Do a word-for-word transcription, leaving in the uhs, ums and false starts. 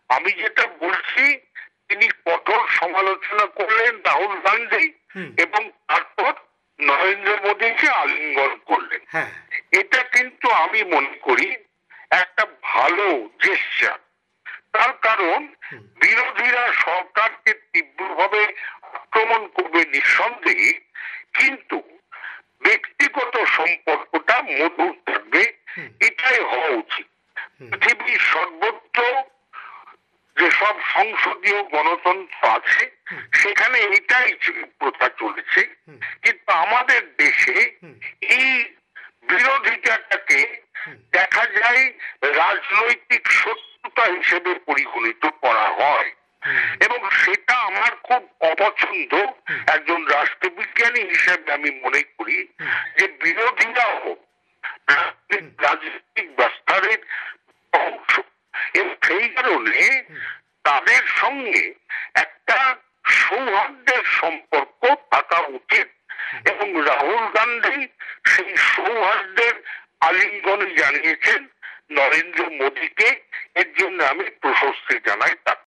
আমি যেটা বলছি, তিনি কঠোর সমালোচনা করলেন রাহুল গান্ধী এবং তারপর নরেন্দ্র মোদীকে আলিঙ্গন করলেন। এটা কিন্তু আমি মনে করি একটা ভালো জেস্চার। তার কারণ বিরোধীরা সরকারকে তীব্রভাবে আক্রমণ করবে নিঃসন্দেহে, কিন্তু ব্যক্তিগত সম্পর্কটা মধুর থাকবে, এটাই হওয়া উচিত। পৃথিবীর সর্বত্র যেসব সংসদীয় গণতন্ত্র আছে সেখানে এটাই প্রথা চলেছে, কিন্তু আমাদের দেশে এই বিরোধিতাটাকে দেখা যায় রাজনৈতিক শত্রুতা হিসেবে পরিগণিত করা হয়, এবং সেটা আমার খুব অপছন্দ। একজন রাষ্ট্রবিজ্ঞানী হিসেবে আমি মনে করি যে বিরোধীরাও রাজনৈতিক ব্যবস্থার অংশ, এবং সেই কারণে তাদের সঙ্গে একটা সৌহার্দ্যের সম্পর্ক থাকা উচিত, এবং রাহুল গান্ধী সেই সৌহার্দ্যের আলিঙ্গন জানিয়েছেন নরেন্দ্র মোদীকে। এর জন্য আমি প্রশস্তি জানাই।